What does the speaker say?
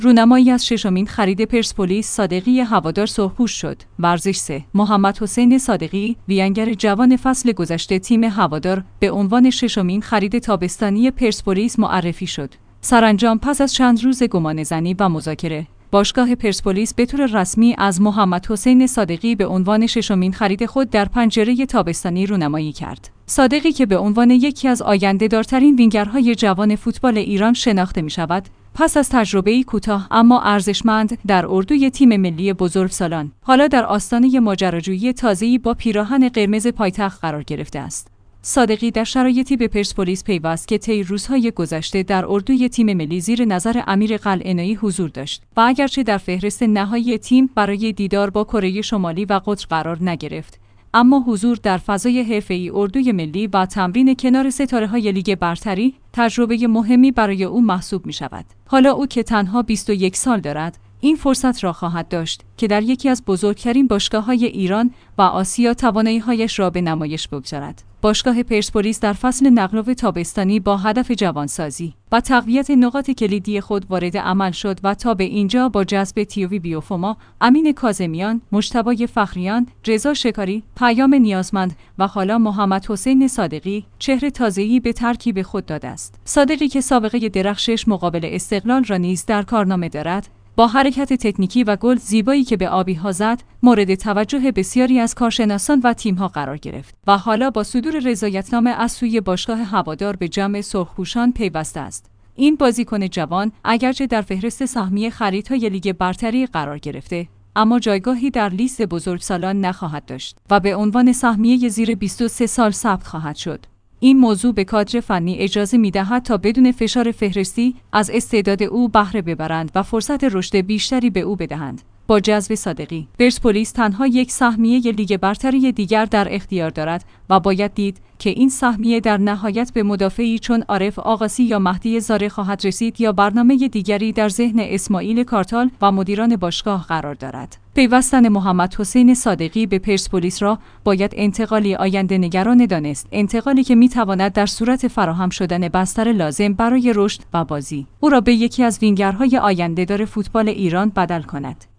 رونمایی از ششمین خرید پرسپولیس صادقی هوادار سرخپوش شد. ورزش 3. محمدحسین صادقی، وینگر جوان فصل گذشته تیم هوادار، به عنوان ششمین خرید تابستانی پرسپولیس معرفی شد. سرانجام پس از چند روز گمانه‌زنی و مذاکره، باشگاه پرسپولیس به طور رسمی از محمدحسین صادقی به عنوان ششمین خرید خود در پنجره تابستانی رونمایی کرد. صادقی که به عنوان یکی از آینده‌دارترین وینگرهای جوان فوتبال ایران شناخته می‌شود، پس از تجربه‌ای کوتاه اما ارزشمند در اردوی تیم ملی بزرگسالان، حالا در آستانه ماجراجویی تازه‌ای با پیراهن قرمز پایتخت قرار گرفته است. صادقی در شرایطی به پرسپولیس پیوست که طی روزهای گذشته در اردوی تیم ملی زیر نظر امیر قلعه‌نویی حضور داشت و اگرچه در فهرست نهایی تیم برای دیدار با کره شمالی و قطر قرار نگرفت، اما حضور در فضای حرفه‌ای اردوی ملی و تمرین کنار ستاره‌های لیگ برتری تجربه مهمی برای او محسوب می‌شود. حالا او که تنها 21 سال دارد، این فرصت را خواهد داشت که در یکی از بزرگترین باشگاه‌های ایران و آسیا توانایی‌هایش را به نمایش بگذارد. باشگاه پرسپولیس در فصل نقل و تابستانی با هدف جوانسازی و تقویت نقاط کلیدی خود وارد عمل شد و تا به اینجا با جذب تیوی بیوفوما، امین کاظمیان، مجتبی فخریان، رضا شکاری، پیام نیازمند و حالا محمدحسین صادقی چهره تازه‌ای به ترکیب خود داده است. صادقی که سابقه درخشش مقابل استقلال را نیز در کارنامه دارد، با حرکت تکنیکی و گل زیبایی که به آبی‌ها زد، مورد توجه بسیاری از کارشناسان و تیم‌ها قرار گرفت و حالا با صدور رضایتنامه از سوی باشگاه هوادار به جمع سرخپوشان پیوسته است. این بازیکن جوان اگرچه در فهرست سهمیه خریدهای لیگ برتری قرار گرفته، اما جایگاهی در لیست بزرگسالان نخواهد داشت و به عنوان سهمیه زیر 23 سال ثبت خواهد شد. این موضوع به کادر فنی اجازه می‌دهد تا بدون فشار فهرستی از استعداد او بهره ببرند و فرصت رشد بیشتری به او بدهند. با جذب صادقی، پرسپولیس تنها یک سهمیه لیگ برتری دیگر در اختیار دارد و باید دید که این سهمیه در نهایت به مدافعی چون عارف آقاسی یا مهدی زاره خواهد رسید یا برنامه دیگری در ذهن اسماعیل کارتال و مدیران باشگاه قرار دارد. پیوستن محمدحسین صادقی به پرسپولیس را باید انتقالی آینده نگران دانست، انتقالی که میتواند در صورت فراهم شدن بستر لازم برای رشد و بازی او را به یکی از وینگرهای آینده‌دار فوتبال ایران بدل کند.